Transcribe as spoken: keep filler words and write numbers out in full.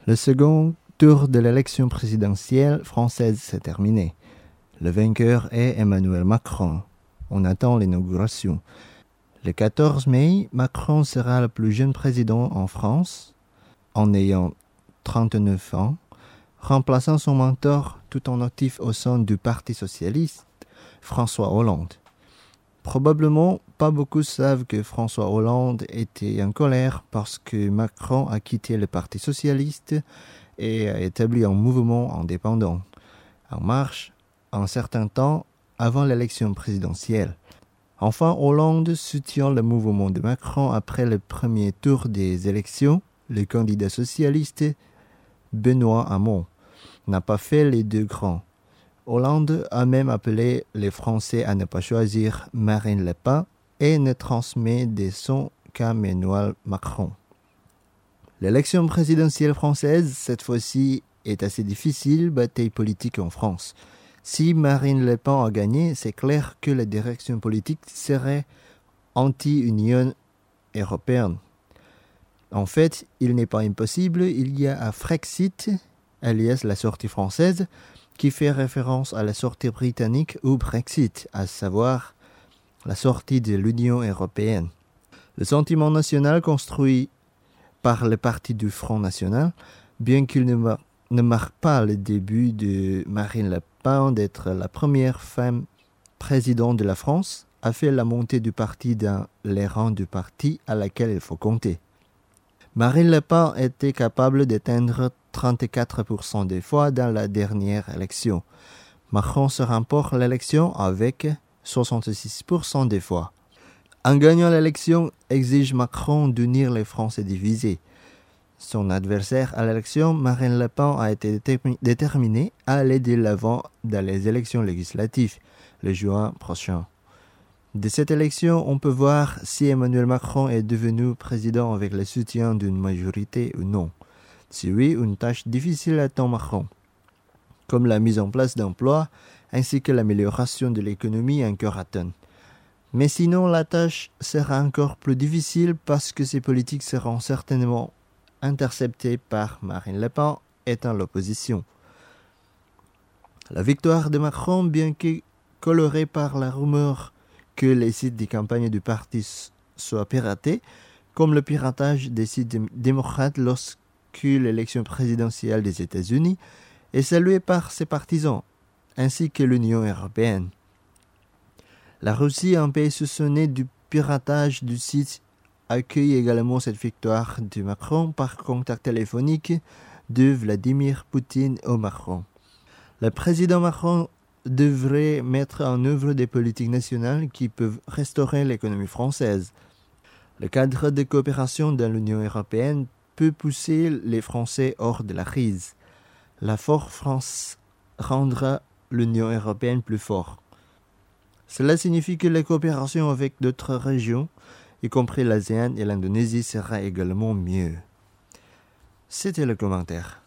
Le second tour de l'élection présidentielle française s'est terminé. Le vainqueur est Emmanuel Macron. On attend l'inauguration. Le quatorze mai, Macron sera le plus jeune président en France, en ayant trente-neuf ans, remplaçant son mentor tout en actif au sein du Parti socialiste, François Hollande. Probablement, pas beaucoup savent que François Hollande était en colère parce que Macron a quitté le Parti socialiste et a établi un mouvement indépendant, En Marche, un certain temps avant l'élection présidentielle. Enfin, Hollande soutient le mouvement de Macron après le premier tour des élections. Le candidat socialiste, Benoît Hamon, n'a pas fait les deux grands. Hollande a même appelé les Français à ne pas choisir Marine Le Pen et ne transmet des sons qu'à Emmanuel Macron. L'élection présidentielle française, cette fois-ci, est assez difficile, bataille politique en France. Si Marine Le Pen a gagné, c'est clair que la direction politique serait anti-Union européenne. En fait, il n'est pas impossible, il y a un Frexit, alias la sortie française, qui fait référence à la sortie britannique ou Brexit, à savoir la sortie de l'Union européenne. Le sentiment national construit par le parti du Front National, bien qu'il ne, mar- ne marque pas le début de Marine Le Pen d'être la première femme présidente de la France, a fait la montée du parti dans les rangs du parti à laquelle il faut compter. Marine Le Pen était capable d'atteindre trente-quatre pour cent des voix dans la dernière élection. Macron se remporte l'élection avec soixante-six pour cent des voix. En gagnant l'élection, exige Macron d'unir les Français divisés. Son adversaire à l'élection, Marine Le Pen, a été détermi- déterminée à aller de l'avant dans les élections législatives, le juin prochain. De cette élection, on peut voir si Emmanuel Macron est devenu président avec le soutien d'une majorité ou non. Si oui, une tâche difficile attend Macron, comme la mise en place d'emplois ainsi que l'amélioration de l'économie encore atteinte. Mais sinon, la tâche sera encore plus difficile parce que ces politiques seront certainement interceptées par Marine Le Pen étant l'opposition. La victoire de Macron, bien que colorée par la rumeur que les sites de campagne du parti soient piratés, comme le piratage des sites démocrates lorsque l'élection présidentielle des États-Unis, est saluée par ses partisans, ainsi que l'Union européenne. La Russie, un pays soupçonné du piratage du site, accueille également cette victoire de Macron par contact téléphonique de Vladimir Poutine au Macron. Le président Macron devrait mettre en œuvre des politiques nationales qui peuvent restaurer l'économie française. Le cadre de coopération dans l'Union européenne peut pousser les Français hors de la crise. La forte France rendra l'Union européenne plus forte. Cela signifie que la coopération avec d'autres régions, y compris l'ASEAN et l'Indonésie, sera également mieux. C'était le commentaire.